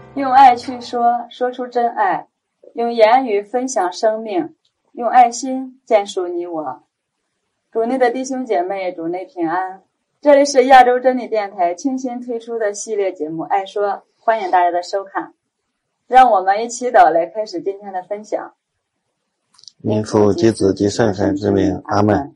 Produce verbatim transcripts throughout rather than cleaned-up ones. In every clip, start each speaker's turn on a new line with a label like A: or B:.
A: 用爱去说，说出真爱；用言语分享生命，用爱心建树你我。主内的弟兄姐妹，主内平安。这里是亚洲真理电台倾心推出的系列节目《爱说》，欢迎大家的收看。让我们一起祷来开始今天的分享。
B: 因父及子及圣神之名，阿们。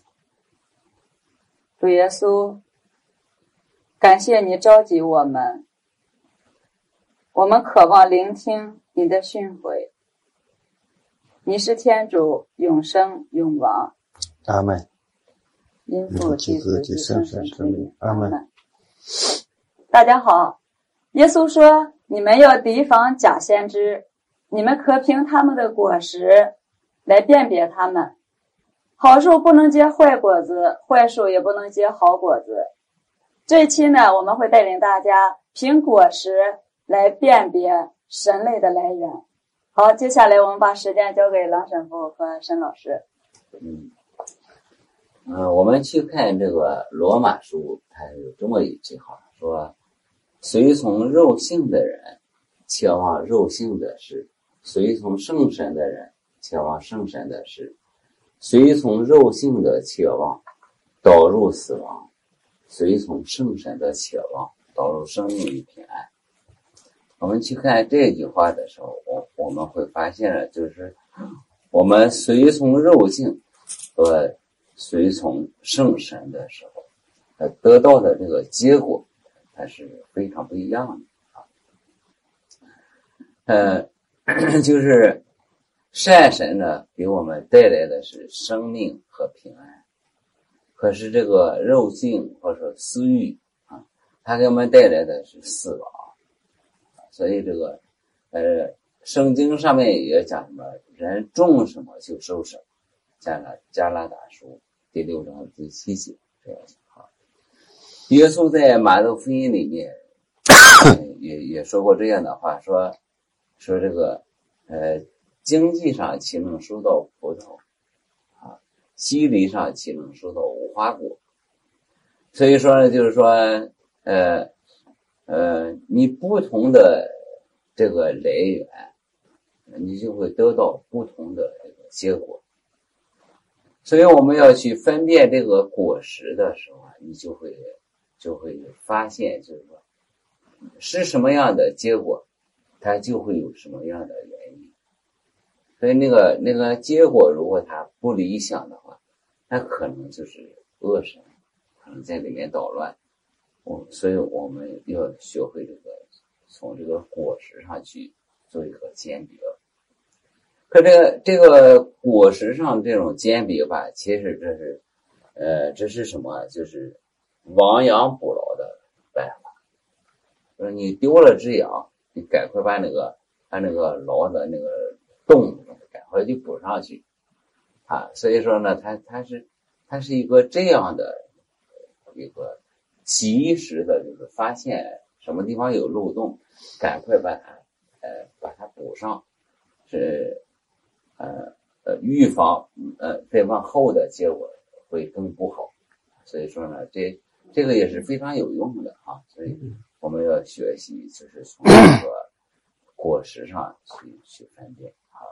A: 主耶稣，感谢你召集我们，我们渴望聆听你的训诲。你是天主，永生永王，
B: 阿们。
A: 因父及子及圣神之名，
B: 阿们。
A: 大家好，耶稣说，你们要提防假先知，你们可凭他们的果实来辨别他们。好树不能结坏果子，坏树也不能结好果子。这一期呢，我们会带领大家凭果实来辨别神类的来源。好，接下来我们把时间交给郎神父和申老师。
C: 嗯，呃，我们去看这个罗马书，它有这么一句话说：随从肉性的人，切望肉性的事；随从圣神的人，切望圣神的事；随从肉性的切望，导入死亡；随从圣神的切望，导入生命与平安。我们去看这句话的时候，我我们会发现了，就是我们随从肉性和随从圣神的时候，呃，得到的这个结果，它是非常不一样的啊。呃，就是善神呢，给我们带来的是生命和平安，可是这个肉性或者说私欲啊，它给我们带来的是死亡。所以这个呃，圣经上面也讲什么，人种什么就收什么，加拉加拉达书第六章第七节这样啊。耶稣在马太福音里面也也说过这样的话，说说这个呃，经济上岂能收到葡萄啊，心理上岂能收到无花果。所以说呢，就是说呃呃，你不同的这个来源，你就会得到不同的这个结果。所以我们要去分辨这个果实的时候，你就会就会发现，就是说是什么样的结果，它就会有什么样的原因。所以那个那个结果如果它不理想的话，那可能就是恶神可能在里面捣乱。我所以我们要学会这个从这个果实上去做一个鉴别。可这个这个果实上这种鉴别吧，其实这是呃这是什么？就是亡羊补牢的办法。就是你丢了只羊，你赶快把那个把那个牢的那个洞赶快就补上去啊。所以说呢，它它是它是一个这样的一个及时的，就是发现什么地方有漏洞，赶快把它呃把它补上，是呃呃预防呃再往后的结果会更不好。所以说呢，这这个也是非常有用的啊。所以我们要学习，就是从这个果实上去去分辨啊。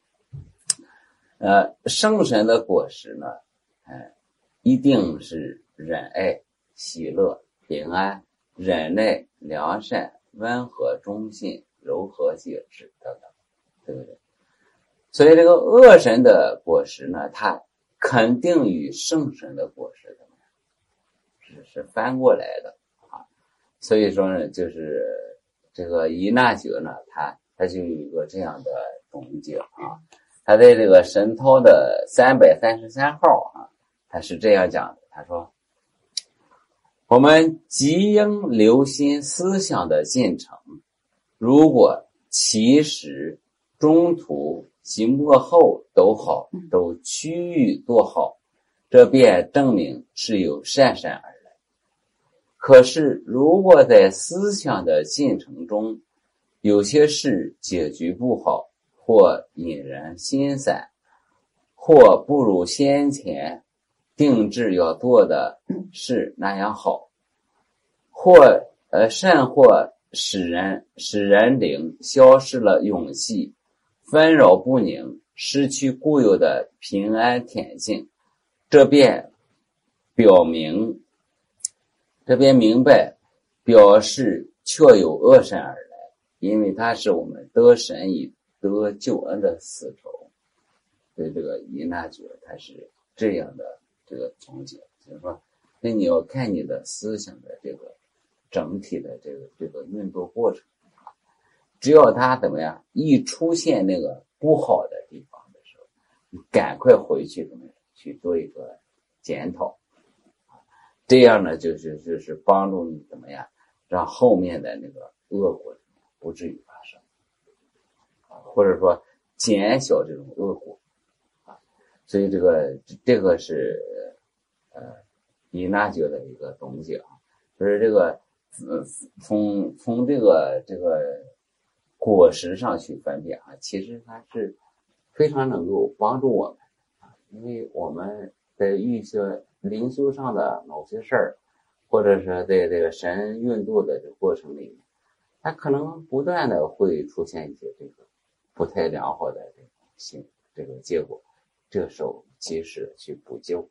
C: 呃，圣神的果实呢，呃，一定是仁爱、喜乐、平安、忍耐、良善、温和、忠信、柔和、节制等等，对不对？所以这个恶神的果实呢，它肯定与圣神的果实怎么样？是是翻过来的啊。所以说呢，就是这个伊纳爵呢，他他就有一个这样的总结啊。他在这个神韬的三百三十三号啊，他是这样讲的，他说：我们极应留心思想的进程，如果起始、中途及末后都好，都趋于多好，这便证明是由善善而来。可是如果在思想的进程中，有些事结局不好，或引人心散，或不如先前定制要做的事那样好，或呃甚或使人使人灵消失了勇气，纷扰不宁，失去固有的平安恬静。这便表明，这便明白，表示确有恶神而来，因为它是我们得神以得救恩的丝绸。所以这个以那觉它是这样的这个总结，就是说，那你要看你的思想的这个整体的这个这个运作过程，只要它怎么样，一出现那个不好的地方的时候，你赶快回去怎么样去做一个检讨，这样呢就是就是帮助你怎么样让后面的那个恶果不至于发生，或者说减小这种恶果啊。所以这个这个是呃以那觉的一个东西啊，就是这个呃从从这个这个果实上去分辨啊，其实它是非常能够帮助我们啊，因为我们在一些灵修上的某些事儿，或者是在这个神运作的这个过程里面，它可能不断的会出现一些这个不太良好的这个性这个结果，这个时候及时去补救。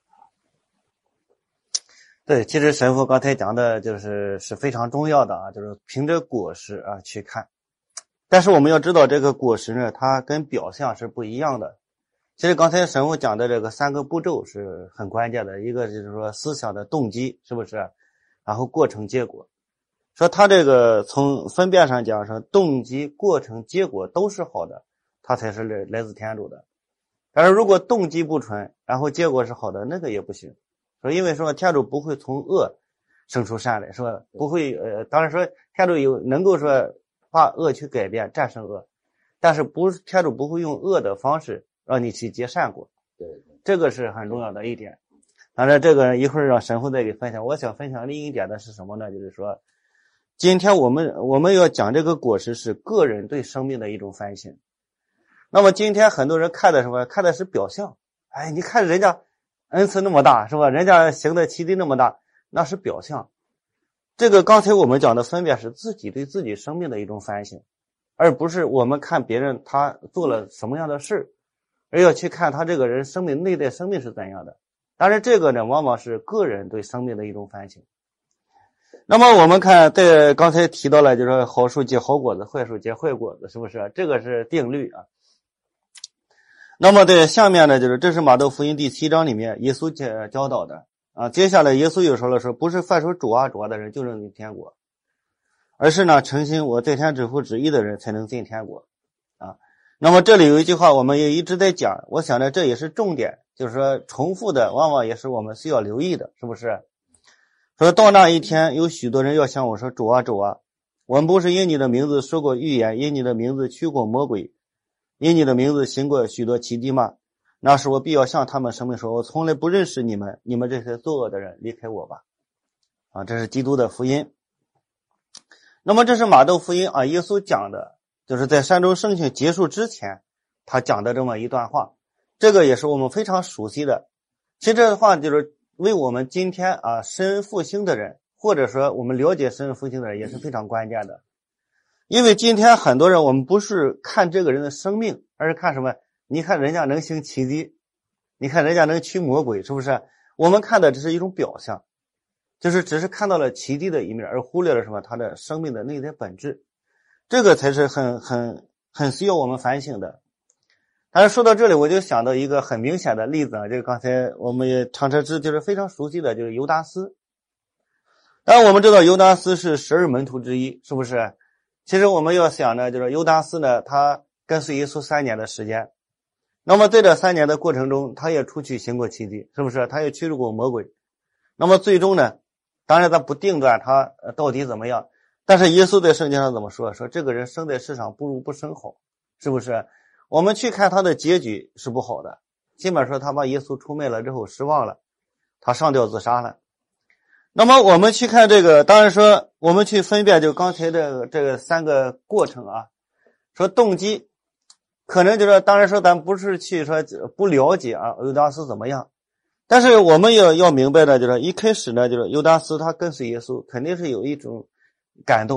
B: 对，其实神父刚才讲的就是是非常重要的啊，就是凭着果实啊去看。但是我们要知道这个果实呢，它跟表象是不一样的。其实刚才神父讲的这个三个步骤是很关键的，一个就是说思想的动机，是不是？然后过程结果。说他这个从分辨上讲，说动机、过程、结果都是好的，它才是来来自天主的。但是如果动机不纯，然后结果是好的，那个也不行。说因为说天主不会从恶生出善来，说不会呃，当然说天主有能够说把恶去改变，战胜恶，但是不是天主不会用恶的方式让你去结善果。
C: 对，
B: 这个是很重要的一点。当然这个一会儿让神父再给分享。我想分享另一点的是什么呢？就是说今天我们我们要讲这个果实是个人对生命的一种反省。那么今天很多人看的什么？看的是表象。哎，你看人家恩赐那么大，是吧？人家行的奇迹那么大，那是表象。这个刚才我们讲的分辨是自己对自己生命的一种反省，而不是我们看别人他做了什么样的事，而要去看他这个人生命内在生命是怎样的。当然这个呢往往是个人对生命的一种反省。那么我们看在刚才提到了就是说好树结好果子，坏树结坏果子，是不是？这个是定律啊。那么在下面呢，就是这是马窦福音第七章里面耶稣教导的啊。接下来耶稣又说了，说不是犯说主啊主啊的人就能进天国，而是呢诚心我在天指父旨意的人才能进天国啊。那么这里有一句话我们也一直在讲，我想着这也是重点，就是说重复的往往也是我们需要留意的，是不是？说到那一天有许多人要向我说主啊主啊，我们不是因你的名字说过预言，因你的名字驱过魔鬼，因你的名字行过许多奇迹吗？那时我必要向他们声明说，我从来不认识你们，你们这些作恶的人，离开我吧。啊，这是基督的福音。那么这是马窦福音啊，耶稣讲的，就是在山中圣训结束之前他讲的这么一段话，这个也是我们非常熟悉的。其实这段话就是为我们今天啊神恩复兴的人，或者说我们了解神恩复兴的人也是非常关键的。因为今天很多人我们不是看这个人的生命，而是看什么？你看人家能行奇迹，你看人家能驱魔鬼，是不是？我们看的只是一种表象，就是只是看到了奇迹的一面，而忽略了什么？他的生命的内在本质，这个才是很很很需要我们反省的。但是说到这里，我就想到一个很明显的例子啊，就是刚才我们也常常知就是非常熟悉的，就是犹达斯。当然我们知道犹达斯是十二门徒之一，是不是？其实我们要想呢，就是犹达斯呢，他跟随耶稣三年的时间，那么在这三年的过程中，他也出去行过奇迹，是不是？他也驱逐过魔鬼。那么最终呢，当然他不定断他到底怎么样，但是耶稣在圣经上怎么说？说这个人生在世上不如不生好，是不是？我们去看他的结局是不好的，基本说他把耶稣出卖了之后失望了，他上吊自杀了。那么我们去看这个，当然说我们去分辨就刚才这个这个三个过程啊，说动机可能就是当然说咱不是去说不了解啊犹达斯怎么样，但是我们要要明白的就是一开始呢，就是犹达斯他跟随耶稣肯定是有一种感动，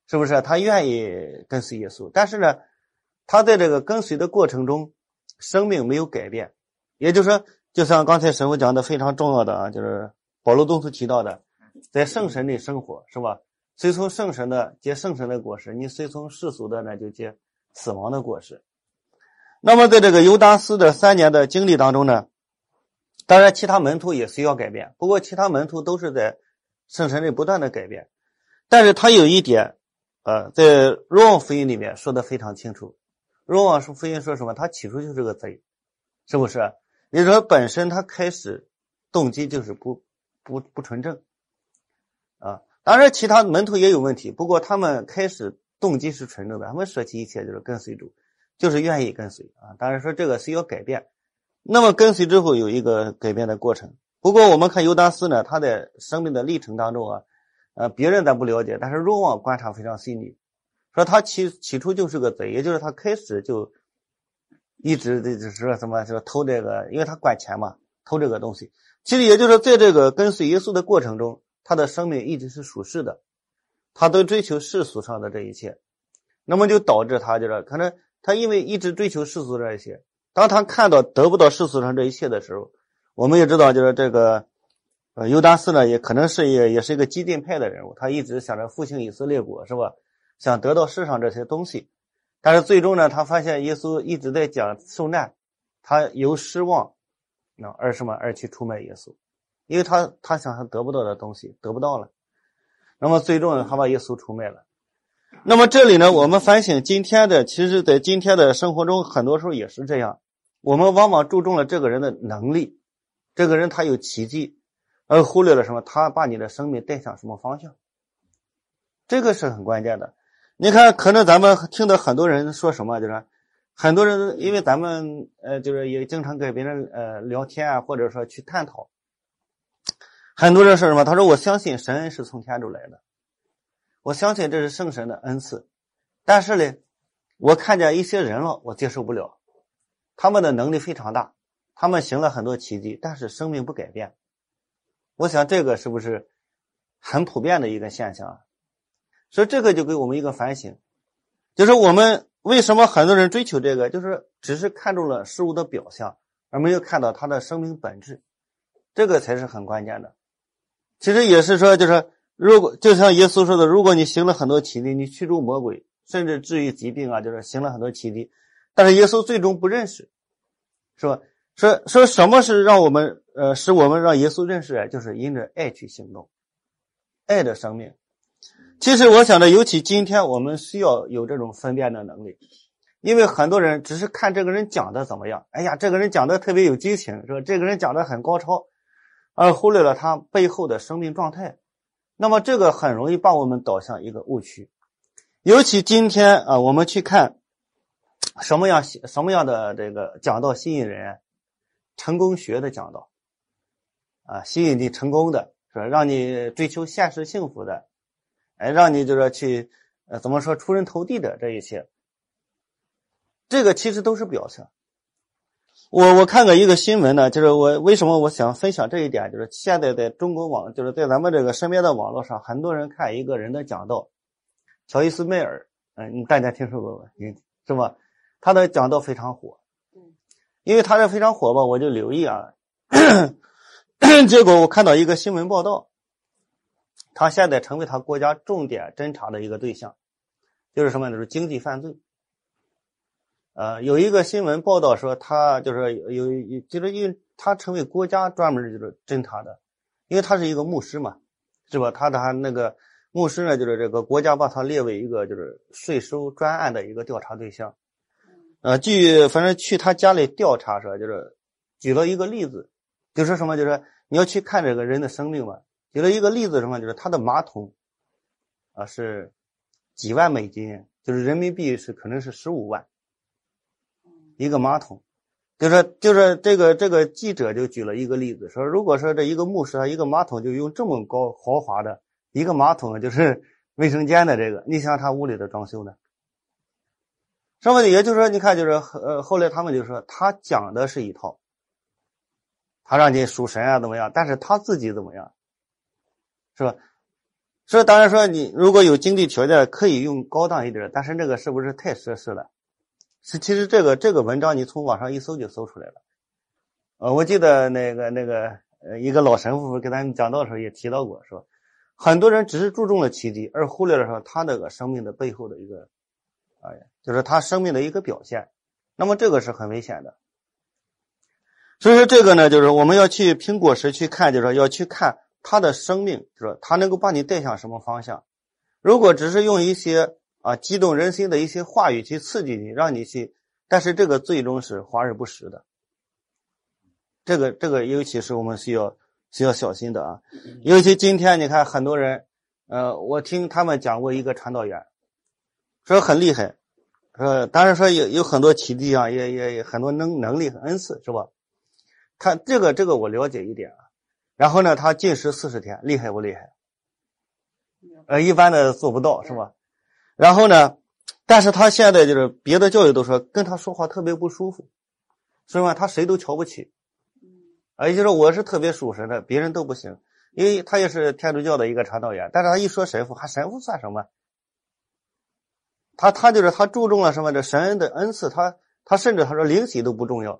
B: 是不是？他愿意跟随耶稣，但是呢，他在这个跟随的过程中，生命没有改变。也就是说，就像刚才神父讲的非常重要的啊，就是保罗宗徒提到的，在圣神里生活，是吧？随从圣神的结圣神的果实，你随从世俗的呢就结死亡的果实。那么在这个犹达斯的三年的经历当中呢，当然其他门徒也需要改变，不过其他门徒都是在圣神里不断的改变。但是他有一点呃，在若望福音里面说的非常清楚。若望福音说什么？他起初就是个贼，是不是？也就是说本身他开始动机就是不不不纯正啊。当然其他门徒也有问题，不过他们开始动机是纯正的，他们舍弃一切就是跟随主，就是愿意跟随啊。当然说这个需要改变，那么跟随之后有一个改变的过程。不过我们看犹达斯呢，他在生命的历程当中啊，呃，别人咱不了解，但是若望观察非常细腻，说他起起初就是个贼，也就是他开始就一直就是说什么，就是偷这个，因为他管钱嘛，偷这个东西。其实也就是在这个跟随耶稣的过程中，他的生命一直是属世的，他都追求世俗上的这一切，那么就导致他就是可能他因为一直追求世俗这一切，当他看到得不到世俗上这一切的时候，我们也知道就是这个呃犹达斯呢也可能是也也是一个激进派的人物，他一直想着复兴以色列国，是吧？想得到世上这些东西，但是最终呢他发现耶稣一直在讲受难，他由失望那而什么而去出卖耶稣，因为他他想他得不到的东西得不到了，那么最终他把耶稣出卖了。那么这里呢我们反省今天的，其实在今天的生活中很多时候也是这样，我们往往注重了这个人的能力，这个人他有奇迹，而忽略了什么？他把你的生命带向什么方向？这个是很关键的。你看可能咱们听到很多人说什么，就是很多人因为咱们呃就是也经常跟别人呃聊天啊，或者说去探讨，很多人说什么？他说我相信神是从天主来的，我相信这是圣神的恩赐，但是呢我看见一些人了我接受不了，他们的能力非常大，他们行了很多奇迹，但是生命不改变。我想这个是不是很普遍的一个现象啊？所以这个就给我们一个反省，就是我们为什么很多人追求这个，就是只是看中了事物的表象，而没有看到他的生命本质，这个才是很关键的。其实也是说，就是如果就像耶稣说的，如果你行了很多奇迹，你驱逐魔鬼，甚至治愈疾病啊，就是行了很多奇迹，但是耶稣最终不认识，是吧？说说什么是让我们呃使我们让耶稣认识啊？就是因着爱去行动，爱的生命。其实我想着，尤其今天我们需要有这种分辨的能力，因为很多人只是看这个人讲的怎么样，哎呀，这个人讲的特别有激情，说这个人讲的很高超，而忽略了他背后的生命状态，那么这个很容易把我们导向一个误区。尤其今天啊，我们去看什么样什么样的这个讲道吸引人，成功学的讲道啊，吸引你成功的，是吧？让你追求现实幸福的，哎，让你就是去呃怎么说出人头地的这一些，这个其实都是表象。我我看过一个新闻呢，就是我为什么我想分享这一点，就是现在在中国网，就是在咱们这个身边的网络上，很多人看一个人的讲道，乔伊斯迈尔，嗯、呃，大家听说过吧？是吧？他的讲道非常火，因为他是非常火吧，我就留意啊。结果我看到一个新闻报道，他现在成为他国家重点侦查的一个对象，就是什么呢？就是经济犯罪。呃，有一个新闻报道说他就是有有就是因为他成为国家专门就是侦查的，因为他是一个牧师嘛，是吧？他的那个牧师呢，就是这个国家把他列为一个就是税收专案的一个调查对象。呃，据反正去他家里调查说，就是举了一个例子，就说什么，就是你要去看这个人的生命嘛。举了一个例子什么，就是他的马桶啊是几万美金，就是人民币是可能是十五万一个马桶。就是就是这个这个记者就举了一个例子，说如果说这一个牧师他一个马桶就用这么高豪华的一个马桶，就是卫生间的这个，你想他屋里的装修呢？什么？也就是说，你看，就是呃，后来他们就说他讲的是一套，他让你属神啊怎么样，但是他自己怎么样，是吧？ 所以当然说你如果有经济条件可以用高档一点，但是这个是不是太奢侈了？是，其实这个这个文章你从网上一搜就搜出来了。呃，我记得那个那个呃一个老神父给咱们讲道的时候也提到过，说很多人只是注重了奇迹，而忽略了说他这个生命的背后的一个，哎、呃，就是他生命的一个表现。那么这个是很危险的。所以说这个呢，就是我们要去凭果实去看，就是说要去看他的生命，就是他能够把你带向什么方向。如果只是用一些啊激动人心的一些话语去刺激你，让你去，但是这个最终是华而不实的。这个这个尤其是我们需要需要小心的啊。尤其今天你看很多人，呃，我听他们讲过一个传道员，说很厉害，说当然说有有很多奇迹啊，也也也很多能能力和恩赐，是吧？他这个这个我了解一点啊。然后呢，他禁食四十天，厉害不厉害？呃，一般的做不到，是吧？然后呢，但是他现在就是别的教育都说跟他说话特别不舒服，所以说他谁都瞧不起。啊，也就是说我是特别属神的，别人都不行，因为他也是天主教的一个传道员，但是他一说神父，还神父算什么？他他就是他注重了什么？这神恩的恩赐，他他甚至他说灵洗都不重要，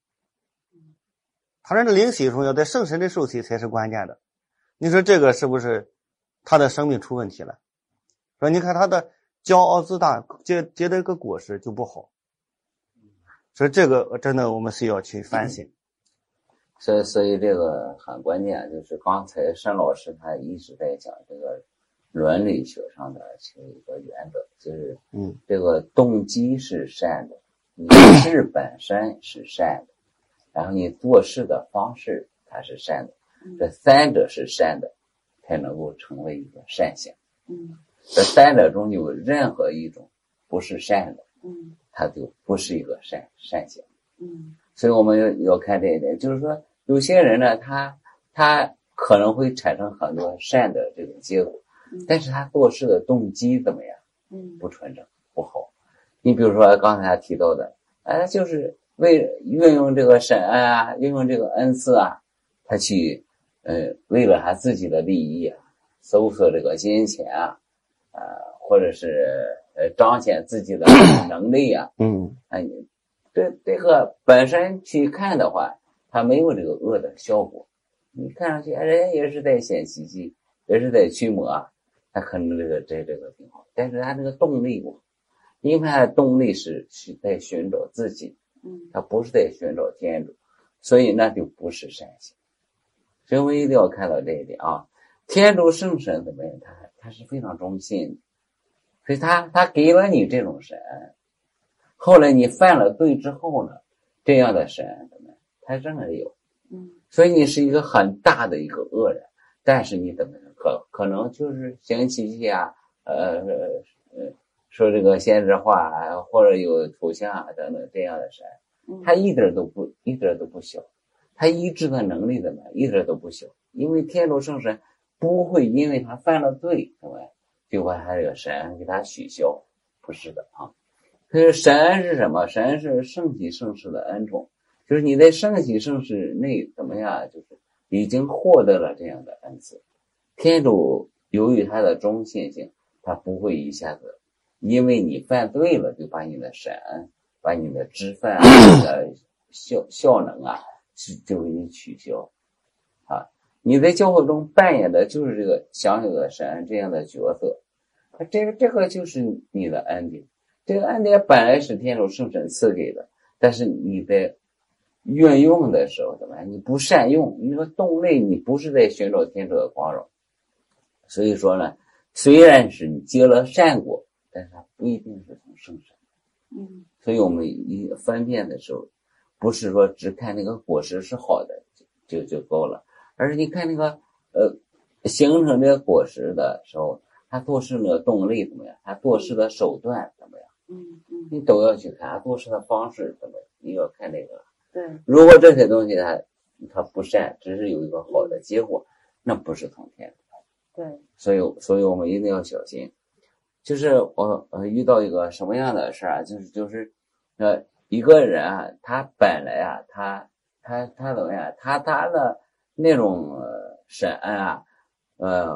B: 他说这灵洗重要，在圣神的受洗才是关键的。你说这个是不是他的生命出问题了？说你看他的骄傲自大结结的一个果实就不好，所以这个真的我们需要去反省。
C: 所以，所以这个很关键，就是刚才沈老师他一直在讲这个伦理学上的其一个原则，就是
B: 嗯，
C: 这个动机是善的，你事本身是善的，然后你做事的方式它是善的，这三者是善的，才能够成为一个善行。
A: 嗯，
C: 这三者中有任何一种不是善的，
A: 嗯，
C: 它就不是一个善善行。
A: 嗯，
C: 所以我们要要看这一点，就是说有些人呢，他他可能会产生很多善的这种结果，但是他做事的动机怎么样？
A: 嗯，
C: 不纯正，不好。你比如说刚才提到的，哎，就是为运用这个神恩啊，运用这个恩赐啊，他去呃为了他自己的利益啊，搜索这个金钱啊，呃，或者是呃彰显自己的能力啊，
B: 嗯，
C: 哎，这这个本身去看的话，它没有这个恶的效果。你看上去，人家也是在显奇迹，也是在驱魔啊，他可能这个这这个挺好，但是他这个动力不好，因为他的动力是是在寻找自己，
A: 嗯，
C: 他不是在寻找天主，所以那就不是善行。所以我们一定要看到这一点啊。天主圣神怎么样？他他是非常忠心的，所以他他给了你这种神，后来你犯了罪之后呢，这样的神怎么样？他仍然有。
A: 嗯，
C: 所以你是一个很大的一个恶人，但是你怎么样？可可能就是行奇迹啊，呃呃，说这个先知话啊，或者有图像啊等等这样的神，他一点都不一点都不小，他医治的能力怎么样？一点都不小，因为天主圣神不会因为他犯了罪怎么样就把他这个神给他取消，不是的啊。所以神是什么？神是圣体圣事的恩宠，就是你在圣体圣事内怎么样，就是已经获得了这样的恩赐。天主由于他的忠信性，他不会一下子因为你犯罪了就把你的神、把你的知分啊、你的效效能啊就给你取消啊。你在教会中扮演的就是这个享有的神这样的角色，这个这个就是你的恩典。这个恩典本来是天主圣神赐给的，但是你在运用的时候怎么样？你不善用，你说动力你不是在寻找天主的光荣。所以说呢，虽然是你结了善果，但是它不一定是从圣神。
A: 嗯，
C: 所以我们一分辨的时候，不是说只看那个果实是好的就就够了，而是你看那个呃形成这个果实的时候，他做事的动力怎么样？他做事的手段怎么样？
A: 嗯嗯，
C: 你都要去看他做事的方式怎么样，你要看这个。
A: 对，
C: 如果这些东西它它不善，只是有一个好的结果，那不是从天。
A: 对，
C: 所以所以我们一定要小心。就是我呃遇到一个什么样的事儿啊？就是就是呃一个人啊，他本来啊，他他他怎么样？他他的那种呃审案啊，呃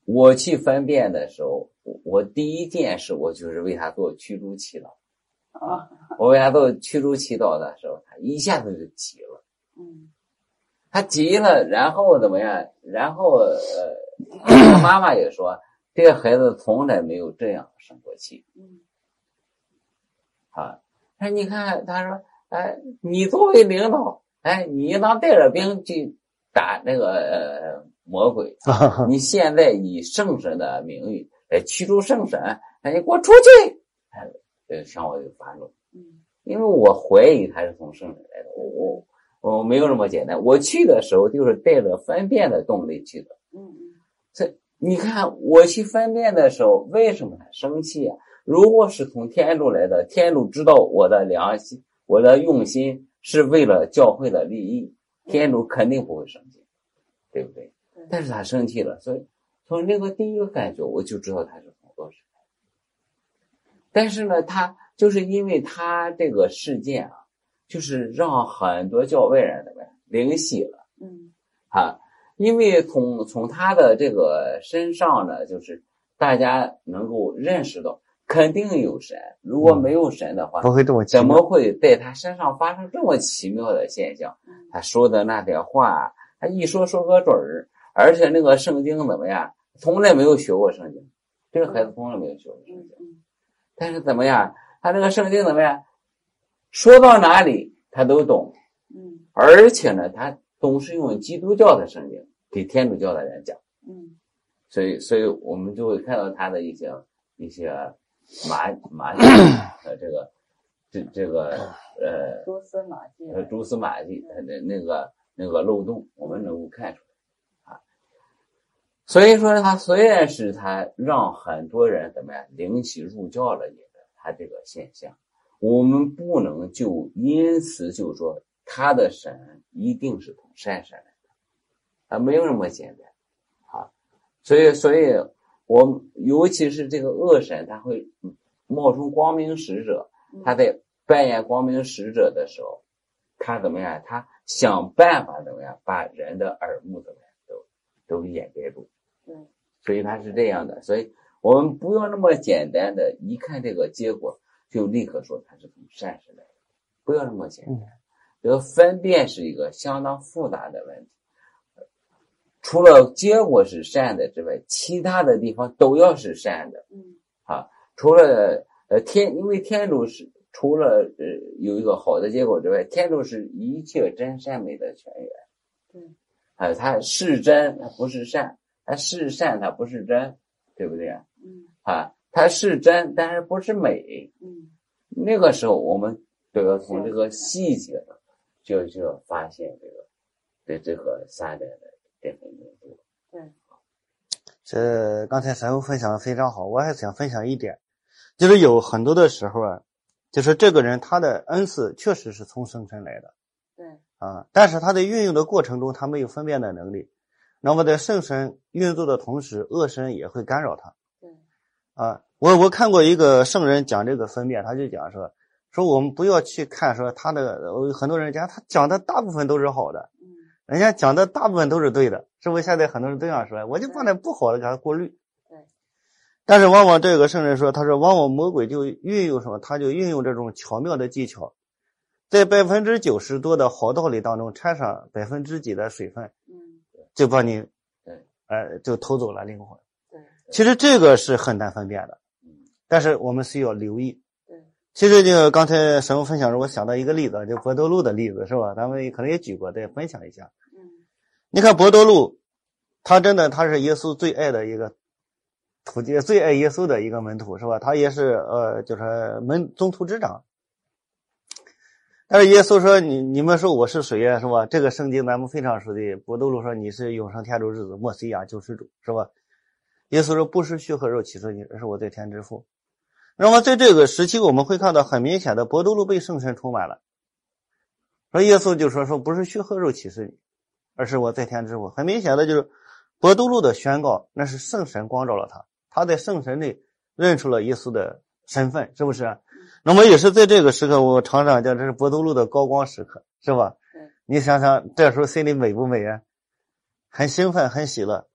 C: 我去分辨的时候，我第一件事我就是为他做驱逐祈祷。
A: 啊，
C: 我为他做驱逐祈祷的时候，他一下子就急了。
A: 嗯，
C: 他急了，然后怎么样？然后呃，他妈妈也说，这个孩子从来没有这样生过气。
A: 嗯，
C: 啊，哎，你看，他说，哎，你作为领导，哎，你应当带着兵去打那个呃魔鬼。你现在以圣神的名誉来驱逐圣神，哎，你给我出去！哎，这向我就发怒。
A: 嗯，因
C: 为我怀疑他是从圣神来的，我我我没有那么简单。我去的时候就是带着分辨的动力去的。
A: 嗯嗯，
C: 这你看我去分辨的时候，为什么他生气啊？如果是从天主来的，天主知道我的良心，我的用心是为了教会的利益，天主肯定不会生气，对不对？但是他生气了，所以从那个第一个感觉我就知道他是从恶神来的。但是呢，他就是因为他这个事件啊，就是让很多教外人怎么样灵犀了。
A: 嗯，
C: 啊，因为从从他的这个身上呢，就是大家能够认识到肯定有神，如果没有神的话，
B: 不会这么奇妙，
C: 怎么会在他身上发生这么奇妙的现象？他说的那点话，他一说说个准儿，而且那个圣经怎么样，从来没有学过圣经，这个孩子从来没有学过圣经，但是怎么样，他那个圣经怎么样，说到哪里他都懂，
A: 嗯，
C: 而且呢，他总是用基督教的圣经给天主教的人讲，
A: 嗯，
C: 所以所以我们就会看到他的一些一些马马呃这个这这个呃
A: 蛛丝马迹，
C: 呃蛛丝马迹的那个那个漏洞，我们能够看出来啊。所以说他虽然是他让很多人怎么样灵洗入教了，也的他这个现象，我们不能就因此就说他的神一定是从善神来的，啊，没有那么简单啊。所以所以我尤其是这个恶神，他会冒充光明使者，他在扮演光明使者的时候，他怎么样？他想办法怎么样把人的耳目怎么样都都掩盖住。
A: 嗯，
C: 所以他是这样的，所以我们不要那么简单的一看这个结果就立刻说他是从善神来的，不要那么简单。这个分辨是一个相当复杂的问题，除了结果是善的之外，其他的地方都要是善的。
A: 嗯，
C: 啊，除了呃天，因为天主是除了呃有一个好的结果之外，天主是一切真善美的泉源。
A: 对，
C: 啊，它是真，它不是善；它是善，它不是真，对不对啊？
A: 嗯，
C: 啊，它是真，但是不是美。
A: 嗯，
C: 那个时候我们都要从这个细节的，就就要发现这个对这个三点的这份民族。
A: 对，
B: 这刚才神父分享的非常好，我还想分享一点，就是有很多的时候啊，就是这个人他的恩赐确实是从圣神来的，
A: 对
B: 啊，但是他在运用的过程中他没有分辨的能力，那么在圣神运作的同时，恶神也会干扰他。
A: 对，
B: 啊，我我看过一个圣人讲这个分辨，他就讲说说我们不要去看说他的，很多人讲他讲的大部分都是好的，
A: 嗯，
B: 人家讲的大部分都是对的，是不是？现在很多人都这样说，我就把那不好的给他过滤。
A: 对，
B: 但是往往这个圣人说，他说往往魔鬼就运用什么，他就运用这种巧妙的技巧，在百分之九十多的好道理当中掺上百分之几的水分，
A: 嗯，
B: 就把你，
C: 对，
B: 呃，就偷走了灵魂。
A: 对，
B: 其实这个是很难分辨的，但是我们需要留意。
A: 对，
B: 其实这个刚才神父分享时，我想到一个例子，就博多禄的例子，是吧？咱们可能也举过，再分享一下。
A: 嗯，
B: 你看博多禄，他真的他是耶稣最爱的一个徒弟，最爱耶稣的一个门徒，是吧？他也是呃，就是门宗徒之长。但是耶稣说：“你你们说我是谁呀？是吧？”这个圣经咱们非常熟悉。博多禄说：“你是永生天主之子，默西亚救世主，是吧？”耶稣说：“不是血和肉启示你，而是我在天之父。”那么在这个时期，我们会看到很明显的博多禄被圣神充满了。说耶稣就说：“说不是血和肉启示你，而是我在天之父。”很明显的就是博多禄的宣告，那是圣神光照了他，他在圣神内认出了耶稣的身份，是不是？那么也是在这个时刻，我常常讲这是博多禄的高光时刻，是吧？你想想这时候心里美不美啊？很兴奋，很喜乐。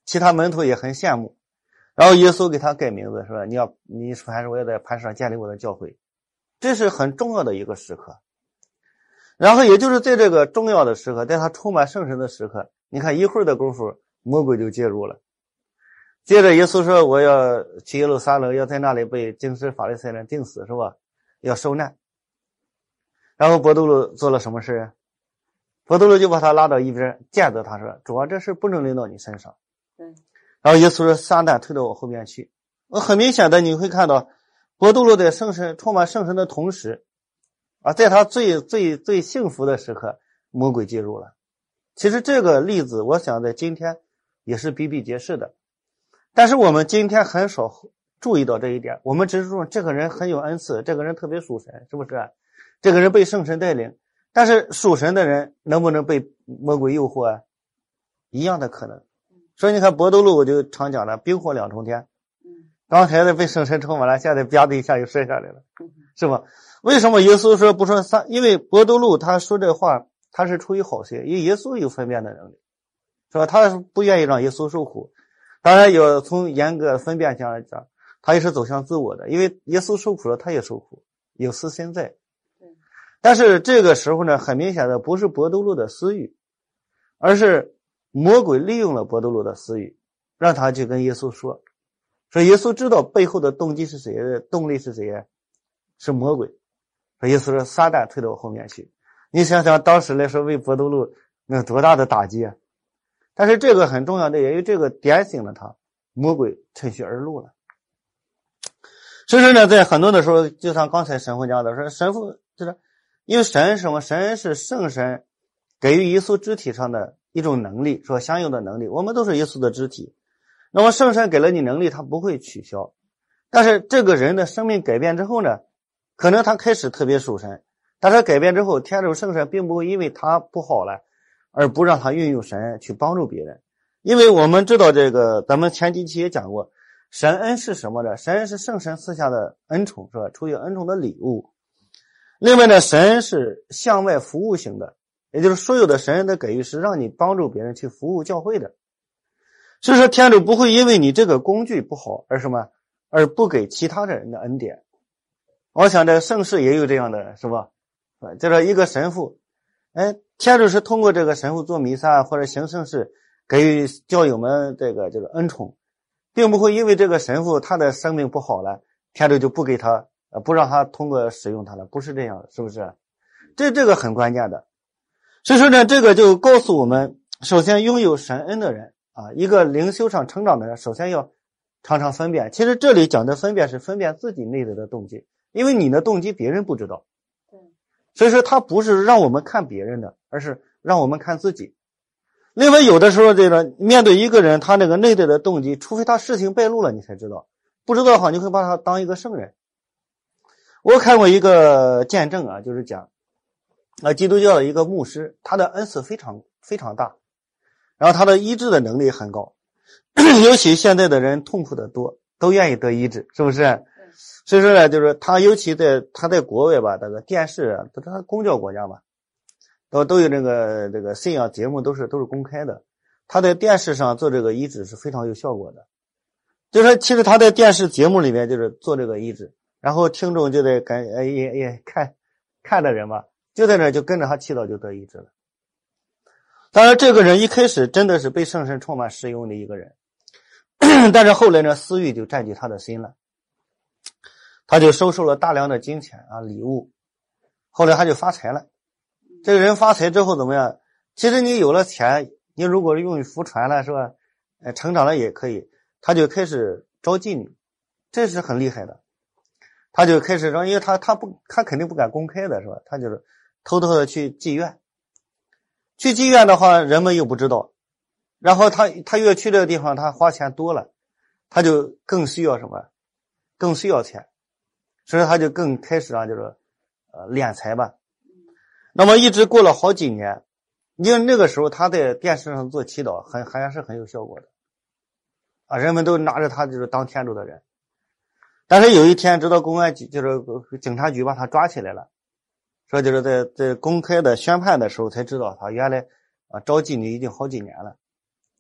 B: 其他门徒也很羡慕。然后耶稣给他改名字，说你要你凡是我要在磐石上建立我的教会，这是很重要的一个时刻。然后也就是在这个重要的时刻，在他充满圣神的时刻，你看一会儿的功夫，魔鬼就介入了。接着耶稣说我要去耶路撒冷，要在那里被经师法利赛人钉死，是吧？要受难。然后伯多禄做了什么事？伯多禄就把他拉到一边，见着他说：“主啊，这事不能临到你身上。”
A: 对。
B: 然后耶稣说：“撒旦推到我后面去。”很明显的，你会看到伯多禄在圣神充满圣神的同时，啊，在他最最最幸福的时刻，魔鬼介入了。其实这个例子，我想在今天也是比比皆是的。但是我们今天很少注意到这一点，我们只是说这个人很有恩赐，这个人特别属神，是不是？这个人被圣神带领，但是属神的人能不能被魔鬼诱惑啊？一样的可能。所以你看伯多禄，我就常讲了，冰火两重天。刚才的被圣神充满了，现在啪的一下又摔下来了，是吧？为什么耶稣说不说撒？因为伯多禄他说这话，他是出于好心，因为耶稣有分辨的能力，是吧？他不愿意让耶稣受苦。当然有从严格分辨上来讲，他也是走向自我的，因为耶稣受苦了，他也受苦，有私心在。但是这个时候呢，很明显的不是伯多禄的私欲，而是魔鬼利用了伯多禄的私欲，让他去跟耶稣说，说耶稣知道背后的动机是谁，动力是谁，是魔鬼。说耶稣说撒旦推到我后面去。你想想当时来说为伯多禄那多大的打击啊！但是这个很重要的，因为这个点醒了他，魔鬼趁虚而入了。所以说呢，在很多的时候，就像刚才神父讲的，说神父就是因为神是什么？神是圣神给予耶稣肢体上的一种能力，说相应的能力，我们都是耶稣的肢体。那么圣神给了你能力，他不会取消。但是这个人的生命改变之后呢，可能他开始特别属神，但是改变之后，天主圣神并不会因为他不好了而不让他运用神去帮助别人。因为我们知道这个，咱们前几期也讲过，神恩是什么呢？神恩是圣神赐下的恩宠，是吧？出于恩宠的礼物。另外呢，神恩是向外服务型的，也就是所有的神恩的给予是让你帮助别人去服务教会的。所以说天主不会因为你这个工具不好而什么而不给其他的人的恩典。我想这圣事也有这样的，是吧？就是一个神父，哎，天主是通过这个神父做弥撒或者行圣事给予教友们这个这个恩宠，并不会因为这个神父他的生命不好了，天主就不给他呃不让他通过使用他了，不是这样的，是不是？这这个很关键的。所以说呢，这个就告诉我们，首先拥有神恩的人啊，一个灵修上成长的人，首先要常常分辨。其实这里讲的分辨是分辨自己内在的动机，因为你的动机别人不知道。所以说他不是让我们看别人的，而是让我们看自己。另外有的时候这个面对一个人他那个内在的动机，除非他事情败露了你才知道，不知道的话你会把他当一个圣人。我看过一个见证啊，就是讲啊，基督教的一个牧师，他的恩赐非常非常大，然后他的医治的能力很高，尤其现在的人痛苦的多，都愿意得医治，是不是？所以说呢，就是他尤其在他在国外吧，这个电视啊，都是他公教国家嘛，都都有这个这个信仰节目都是都是公开的。他在电视上做这个医治是非常有效果的。就是其实他在电视节目里面就是做这个医治，然后听众就在感哎也也看看的人嘛，就在那就跟着他祈祷就得医治了。当然这个人一开始真的是被圣神充满使用的一个人，但是后来呢，私欲就占据他的心了。他就收受了大量的金钱啊礼物，后来他就发财了。这个人发财之后怎么样？其实你有了钱，你如果用于福传了是吧？呃，成长了也可以。他就开始招妓女，这是很厉害的。他就开始让，因为他他不他肯定不敢公开的是吧？他就是偷偷的去妓院，去妓院的话人们又不知道，然后他他越去这个地方他花钱多了，他就更需要什么？更需要钱。所以他就更开始啊，就是呃敛财吧。那么一直过了好几年，因为那个时候他在电视上做祈祷，很还是很有效果的啊，人们都拿着他就是当天主的人。但是有一天，直到公安局就是警察局把他抓起来了，说就是在在公开的宣判的时候才知道他原来啊招妓女已经好几年了。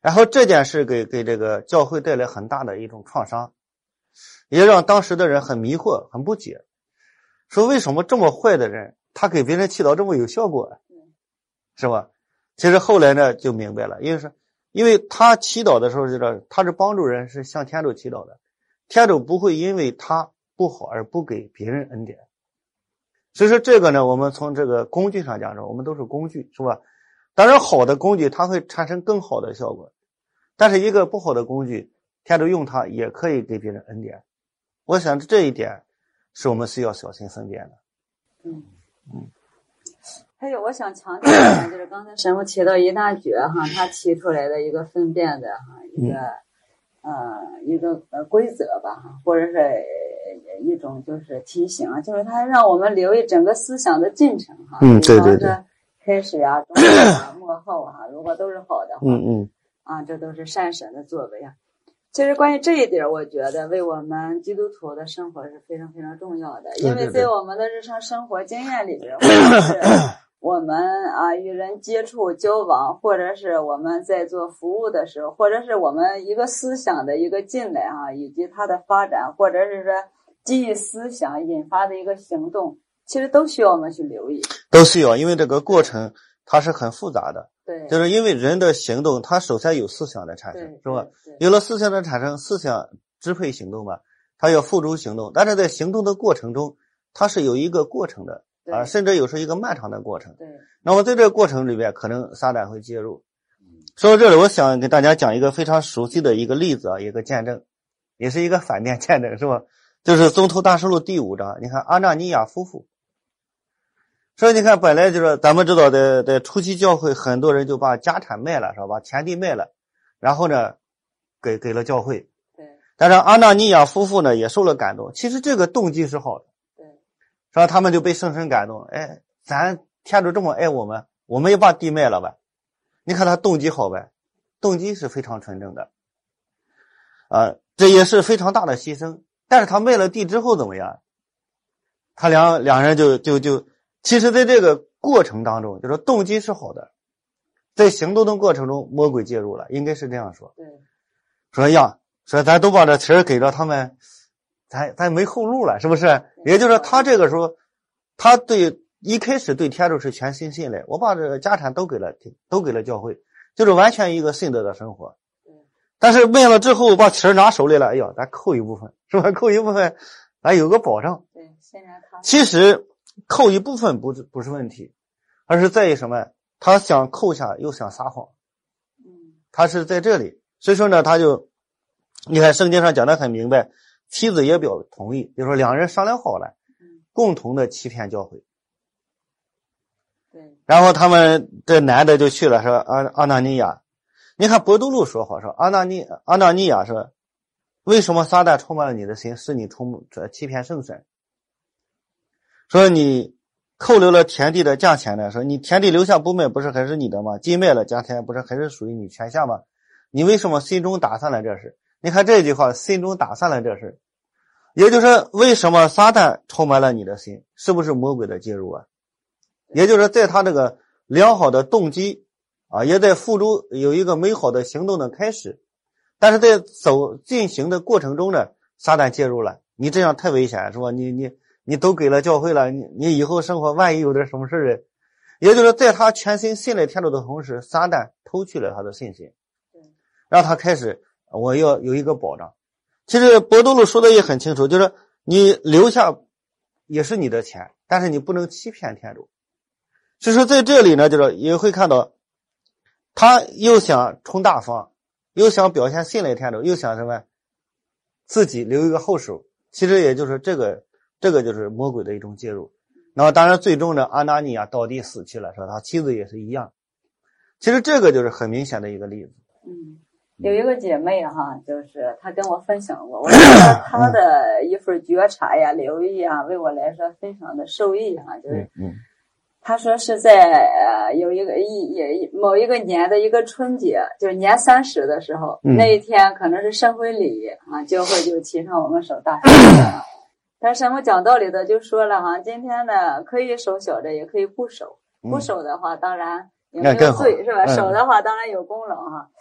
B: 然后这件事给给这个教会带来很大的一种创伤，也让当时的人很迷惑很不解，说为什么这么坏的人他给别人祈祷这么有效果，是吧？其实后来呢就明白了，因为是因为他祈祷的时候，就是他是帮助人，是向天主祈祷的，天主不会因为他不好而不给别人恩典。所以说这个呢，我们从这个工具上讲说，我们都是工具，是吧？当然好的工具它会产生更好的效果，但是一个不好的工具，天主用它也可以给别人恩典。我想这一点是我们需要小心分辨的。
A: 嗯嗯。还有我想强调一点，就是刚才神父提到一大绝哈，他提出来的一个分辨的哈一个、嗯、呃一个呃规则吧哈，或者是一种就是提醒啊，就是他让我们留意整个思想的进程哈。
B: 嗯，对对对。
A: 开始啊，中间啊，末后啊，如果都是好的话，
B: 嗯嗯，
A: 啊，这都是善神的作为啊。其实关于这一点，我觉得为我们基督徒的生活是非常非常重要的，因为在我们的日常生活经验里边，或者是我们啊与人接触交往，或者是我们在做服务的时候，或者是我们一个思想的一个进来啊，以及它的发展，或者是说基于思想引发的一个行动，其实都需要我们去留意。
B: 都需要，因为这个过程它是很复杂的。
A: 对，
B: 就是因为人的行动，它首先有思想的产生，是吧？有了思想的产生，思想支配行动吧，它要付诸行动，但是在行动的过程中，它是有一个过程的啊，甚至有时候一个漫长的过程。
A: 对，
B: 那么在这个过程里边，可能撒旦会介入。说到这里，我想给大家讲一个非常熟悉的一个例子啊，一个见证，也是一个反面见证，是吧？就是宗徒大事录第五章，你看阿纳尼亚夫妇。所以你看，本来就是咱们知道的，在初期教会，很多人就把家产卖了，是吧？把田地卖了，然后呢，给给了教会。
A: 对。
B: 但是阿纳尼亚夫妇呢，也受了感动。其实这个动机是好的。
A: 对。
B: 是吧？他们就被深深感动。哎，咱天主这么爱我们，我们也把地卖了吧？你看他动机好呗，动机是非常纯正的。啊，这也是非常大的牺牲。但是他卖了地之后怎么样？他两两人就就就。其实在这个过程当中，就是动机是好的，在行动的过程中魔鬼介入了，应该是这样说。
A: 对，
B: 说呀，说咱都把这钱给了他们，咱咱没后路了，是不是？也就是说他这个时候，他对一开始对天主是全心信赖，我把这个家产都给了都给了教会，就是完全一个信德的生活。但是卖了之后把钱拿手里了，哎呀，咱扣一部分，是吧？扣一部分咱有个保障。
A: 对，现在他
B: 其实扣一部分不是不是问题，而是在于什么？他想扣下又想撒谎，
A: 嗯，
B: 他是在这里，所以说呢，他就，你看圣经上讲得很明白，妻子也表同意，就是说两人商量好了，共同的欺骗教会。
A: 对，
B: 然后他们这男的就去了，说阿阿纳尼亚，你看伯多禄说好，说阿纳尼阿纳尼亚说，为什么撒旦充满了你的心，使你充这欺骗圣神？说你扣留了田地的价钱呢？说你田地留下不卖，不是还是你的吗？既卖了价钱，不是还是属于你权下吗？你为什么心中打算了这事？你看这句话，心中打算了这事，也就是说，为什么撒旦充满了你的心？是不是魔鬼的介入啊？也就是在他这个良好的动机啊，也在付诸有一个美好的行动的开始，但是在走进行的过程中呢，撒旦介入了。你这样太危险，是吧？你你。你都给了教会了，你你以后生活万一有点什么事儿，也就是在他全心信赖天主的同时，撒旦偷去了他的信心，让他开始我要有一个保障。其实伯多禄说的也很清楚，就是你留下也是你的钱，但是你不能欺骗天主。所以说在这里呢，就是也会看到他又想充大方，又想表现信赖天主，又想什么自己留一个后手。其实也就是这个这个就是魔鬼的一种介入。那么当然最终呢，阿拿尼亚倒地死去了，是吧？他妻子也是一样。其实这个就是很明显的一个例子。
A: 嗯，有一个姐妹哈，就是她跟我分享过，我觉得她的一份觉察呀、留意啊，为我来说非常的受益哈。就是，
B: 嗯，
A: 她说是在呃有一个一也某一个年的一个春节，就是年三十的时候，
B: 嗯、
A: 那一天可能是圣会礼啊，教会就提倡我们守大圣节。但是我讲道理的就说了哈，今天呢可以守小的，也可以不守。不守的话，当然也没有罪，是吧？守的话当然有功劳哈。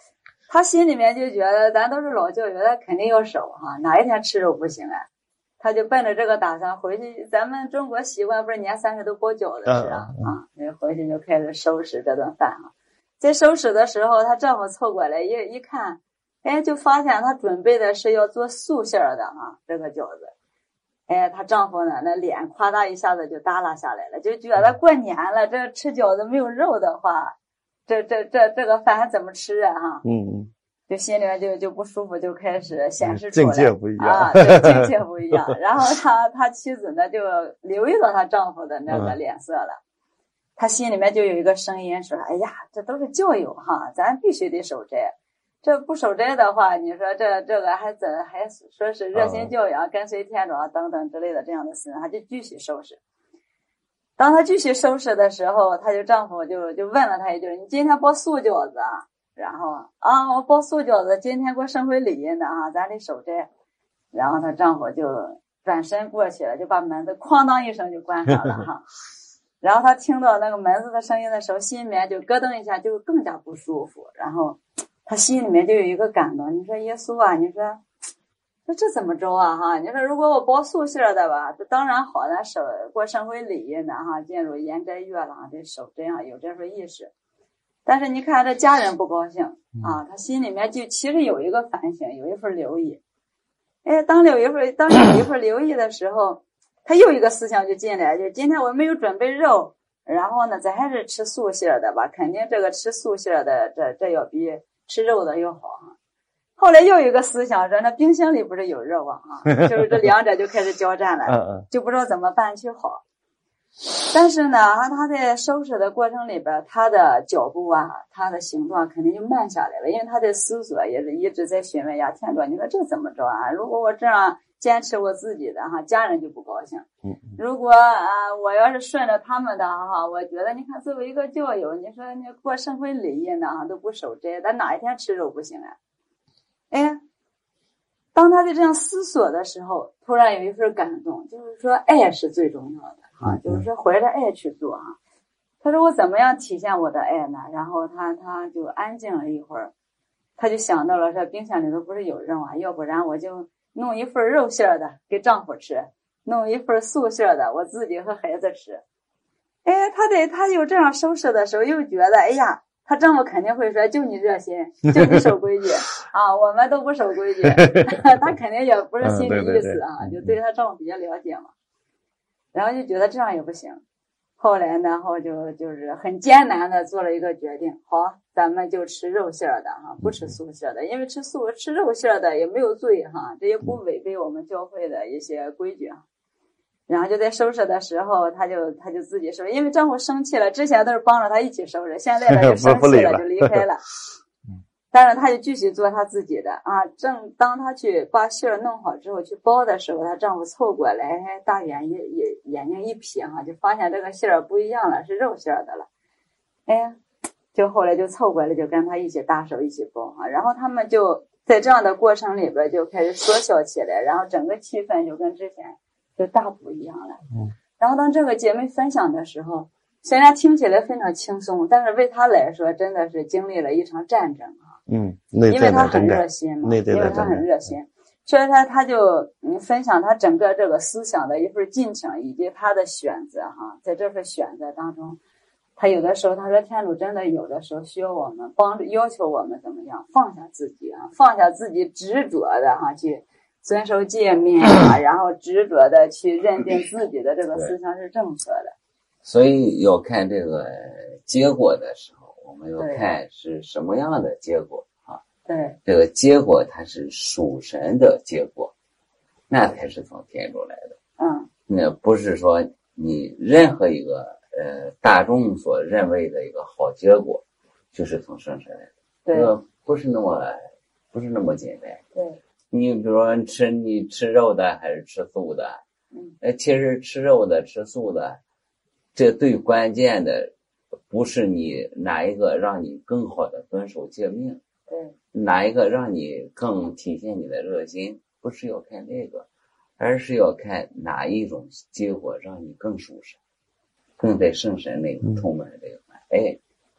A: 他心里面就觉得咱都是老教友，他肯定要守哈，哪一天吃肉不行啊？他就奔着这个打算回去。咱们中国习惯不是年三十都包饺子吃啊、嗯、啊，回去就开始收拾这顿饭啊。在收拾的时候，她丈夫凑过来一一看，哎，就发现她准备的是要做素馅的啊，这个饺子。哎，她丈夫呢，那脸夸大一下子就耷拉下来了，就觉得过年了，这吃饺子没有肉的话，这这这这个饭还怎么吃啊？哈，
B: 嗯，
A: 就心里面就就不舒服，就开始显示出来，
B: 境界不一样
A: 啊，对，境界不一样。然后她她妻子呢，就留意到她丈夫的那个脸色了，她、嗯、心里面就有一个声音说：“哎呀，这都是教友哈，咱必须得守斋。这不守斋的话，你说这这个还怎还说是热心教养、嗯、跟随天主啊等等之类的这样的事，她就继续收拾。当她继续收拾的时候，她就丈夫就就问了她一句：你今天包素饺子啊？然后啊，我包素饺子，今天给我升回礼呢啊，咱得守斋。然后她丈夫就转身过去了，就把门子哐当一声就关上了哈。然后她听到那个门子的声音的时候，心里面就咯噔一下，就更加不舒服。然后她心里面就有一个感动，你说耶稣啊，你说这这怎么着啊哈？你说如果我包素馅的吧，这当然好，咱守过升回礼呢哈，进入严斋月了哈，得守这样有这份意识。但是你看这家人不高兴啊，他心里面就其实有一个反省，有一份留意。哎，当有一份当有一份留意的时候，他又一个思想就进来，就今天我没有准备肉，然后呢，咱还是吃素馅的吧，肯定这个吃素馅的这这要比吃肉的要好哈。后来又有一个思想说，那冰箱里不是有肉啊，就是这两者就开始交战了，就不知道怎么办去好。但是呢，他在收拾的过程里边，他的脚步啊，他的行动肯定就慢下来了，因为他的思索也是一直在询问呀，天主，你说这怎么着啊？如果我这样坚持我自己的哈，家人就不高兴。如果啊，我要是顺着他们的哈，我觉得你看，作为一个教友，你说你过圣会礼仪呢都不守斋，咱哪一天吃肉不行啊？哎。当他在这样思索的时候，突然有一份感动，就是说爱是最重要的啊，就是说怀着爱去做啊。他说我怎么样体现我的爱呢？然后他他就安静了一会儿，他就想到了说冰箱里头不是有肉啊，要不然我就弄一份肉馅的给丈夫吃，弄一份素馅的我自己和孩子吃。哎，他得他有这样收拾的时候，又觉得哎呀。他丈夫肯定会说，就你热心，就你守规矩啊，我们都不守规矩。他肯定也不是心理意思啊，嗯、对对对就对他丈夫比较了解嘛。然后就觉得这样也不行。后来呢，后就就是很艰难的做了一个决定，好，咱们就吃肉馅的哈，不吃素馅的，因为吃素吃肉馅的也没有罪哈，这也不违背我们教会的一些规矩啊。然后就在收拾的时候，他就他就自己收拾，因为丈夫生气了，之前都是帮着他一起收拾，现在呢就生气了就离开了。但是他就继续做他自己的啊。正当他去把馅儿弄好之后去包的时候，她丈夫凑过来，大眼一一眼睛一瞥哈，就发现这个馅儿不一样了，是肉馅的了。哎，就后来就凑过来，就跟他一起搭手一起包啊。然后他们就在这样的过程里边就开始说笑起来，然后整个气氛就跟之前就大不一样了。嗯，然后当这个姐妹分享的时候，虽然听起来非常轻松，但是为她来说真的是经历了一场战争啊。
B: 嗯，
A: 因为她很热心嘛，因为她很热心，所以她她就嗯分享她整个这个思想的一份进程以及她的选择哈。在这份选择当中，她有的时候她说天主真的有的时候需要我们帮助，要求我们怎么样放下自己啊，放下自己执着的哈去遵守诫命啊，然后执着的去认定自己的这个思想是正确的。
C: 所以要看这个结果的时候，我们要看是什么样的结果啊。
A: 对，
C: 这个结果它是属神的结果，那才是从天主来的。
A: 嗯，
C: 那不是说你任何一个呃大众所认为的一个好结果，就是从圣神来的。
A: 对，
C: 这个不是那么不是那么简单。
A: 对。
C: 你比如说你吃你吃肉的还是吃素的，
A: 嗯，
C: 呃，其实吃肉的吃素的，这最关键的不是你哪一个让你更好的遵守诫命，
A: 对，
C: 哪一个让你更体现你的热心，不是要看那个，而是要看哪一种结果让你更属神，更在圣神内充满这个爱。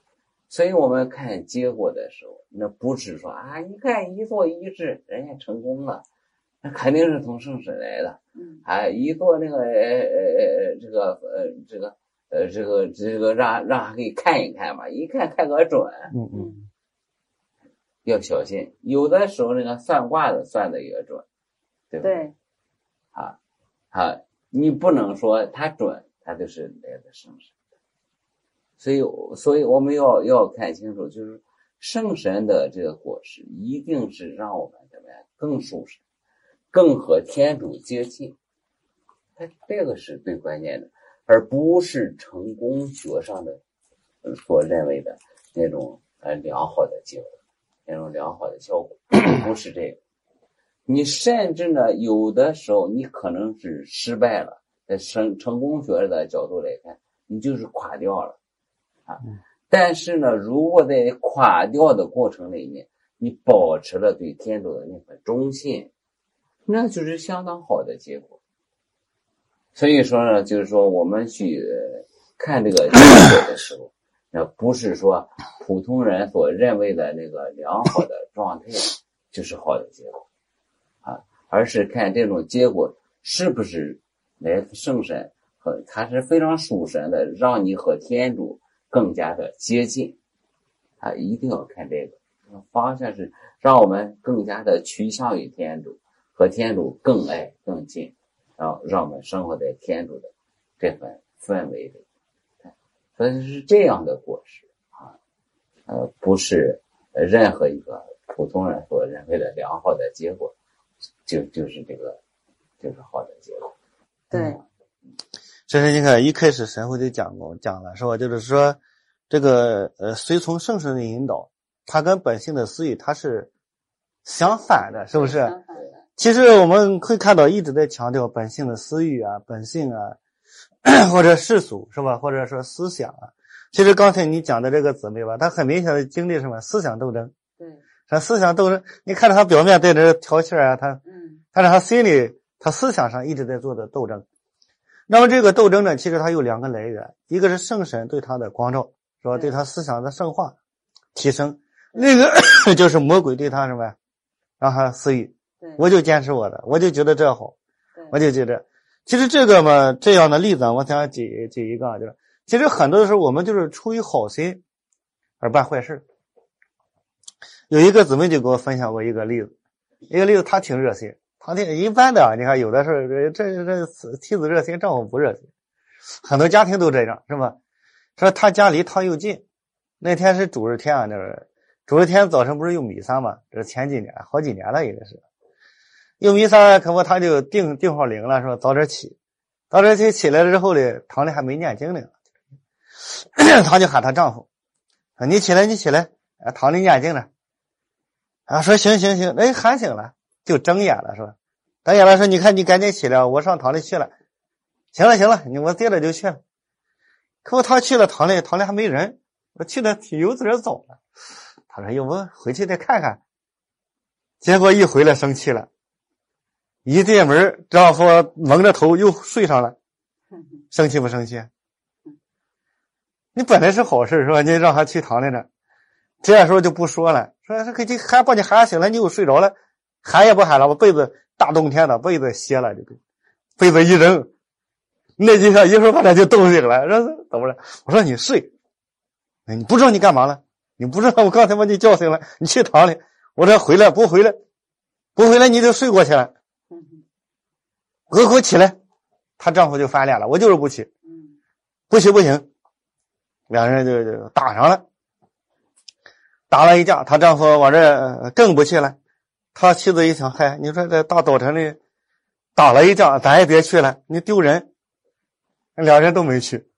C: 所以我们看结果的时候，那不是说啊，你看一做一治，人家成功了，那肯定是从圣神来的。
A: 嗯，
C: 啊，一做那个呃呃这个呃这个呃这个这个让让他给看一看嘛，一看看个准。
B: 嗯嗯，
C: 要小心，有的时候那个算卦的算的也准，对不对？
A: 对，
C: 啊啊，你不能说它准，它就是来自圣神。所以，所以我们要要看清楚，就是圣神的这个果实，一定是让我们怎么样更属神，更和天主接近。它这个是最关键的，而不是成功学上的所认为的那种呃良好的结果，那种良好的效果，不是这个。你甚至呢，有的时候你可能是失败了，在成成功学的角度来看，你就是垮掉了。啊，但是呢，如果在垮掉的过程里面，你保持了对天主的那份忠信，那就是相当好的结果。所以说呢，就是说我们去看这个结果的时候，那不是说普通人所认为的那个良好的状态就是好的结果啊，而是看这种结果是不是来自圣神和它是非常属神的，让你和天主更加的接近啊，一定要看这个方向，是让我们更加的趋向于天主，和天主更爱更近，然后让我们生活在天主的这份氛围里，所以是这样的果实啊，呃，不是任何一个普通人所认为的良好的结果，就就是这个就是好的结果。
A: 对。
B: 这是你看一开始神父就讲过讲了是吧？就是说这个呃随从圣神的引导，它跟本性的私欲它是相反的，是不是？其实我们会看到一直在强调本性的私欲啊、本性啊，或者世俗是吧？或者说思想啊。其实刚才你讲的这个姊妹吧，她很明显的经历什么思想斗争。
A: 对。
B: 这思想斗争，你看着她表面对着调戏啊，她，
A: 嗯，
B: 但是她心里、她思想上一直在做的斗争。那么这个斗争呢，其实它有两个来源，一个是圣神对他的光照，是吧？对他思想的圣化提升，那个就是魔鬼对他什么，让他私欲。我就坚持我的，我就觉得这好，我就觉得，其实这个嘛，这样的例子我想举举一个，就是其实很多的时候我们就是出于好心而办坏事。有一个姊妹就给我分享过一个例子，一个例子他挺热心。他挺一般的，你看有的是这这妻子热心，丈夫不热心，很多家庭都这样，是吧？说他家离他又近，那天是主日天啊，那是主日天早晨不是有弥撒嘛？这是前几年，好几年了，应该是有弥撒，可不他就定定好铃了，说早点起，早点起起来了之后呢，堂里还没念经呢，他就喊他丈夫，你起来，你起来，堂里念经呢，啊，说行行行，哎，喊醒了。就睁眼了是吧？睁眼了说你看你赶紧起来，我上堂里去了。行了行了，你我接着就去了。可他去了堂里，堂里还没人，我去的挺有点早了。他说要不回去再看看。结果一回来生气了，一进门丈夫蒙着头又睡上了。生气不生气？你本来是好事是吧？你让他去堂里呢，这时候就不说了，说是可以还把你喊醒了，你又睡着了。喊也不喊了，我被子大冬天的被子歇了，就被子一扔，那几下一会儿把他就冻醒了。说怎么了？我说你睡，你不知道你干嘛了？你不知道我刚才把你叫醒了？你去堂里，我这回来不回来，不回来你就睡过去了。给我给我起来！她丈夫就翻脸了，我就是不起，不起不行，两人就就打上了，打了一架，她丈夫往这更不去了。他妻子一想，嗨，你说这大早晨的打了一架，咱也别去了，你丢人。两人都没去。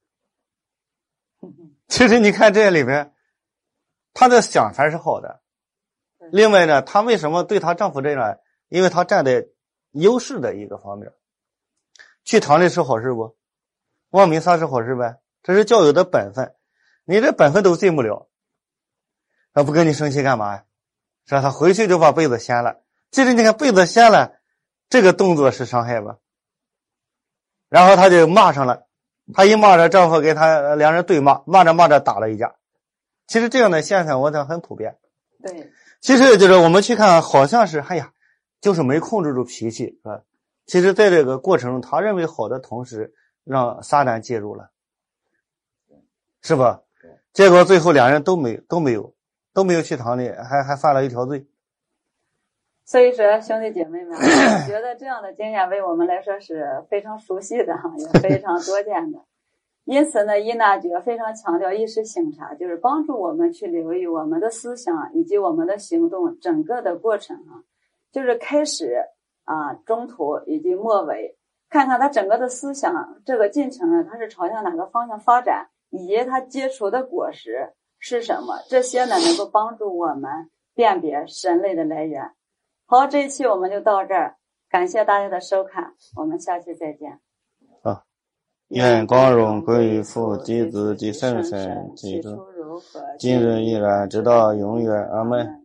B: 其实你看这里面，她的想法是好的。另外呢，她为什么对她丈夫这样？因为她站在优势的一个方面。去堂里是好事不？望弥撒是好事呗？这是教友的本分。你这本分都尽不了，那不跟你生气干嘛呀？是吧？他回去就把被子掀了。其实你看被子掀了，这个动作是伤害吧？然后他就骂上了，他一骂着丈夫给他两人对骂，骂着骂着打了一架。 其实这样的现象我想很普遍。
A: 对，
B: 其实就是我们去看，好像是哎呀，就是没控制住脾气，是吧？其实在这个过程中，他认为好的同时，让撒旦介入了，是吧？结果最后两人都没都没有都没有去堂里，还还犯了一条罪。
A: 所以说，兄弟姐妹们，我觉得这样的经验为我们来说是非常熟悉的哈，也非常多见的。因此呢，依纳爵非常强调意识醒察，就是帮助我们去留意我们的思想以及我们的行动整个的过程啊，就是开始啊、中途以及末尾，看看他整个的思想这个进程呢，它是朝向哪个方向发展，以及他结出的果实是什么，这些呢能够帮助我们辨别神类的来源。好，这一期我们就到这儿，感谢大家的收看，我们下期再见。
B: 啊，愿光荣归于父、及子、及圣神、及主，今日依然直到永远。阿门。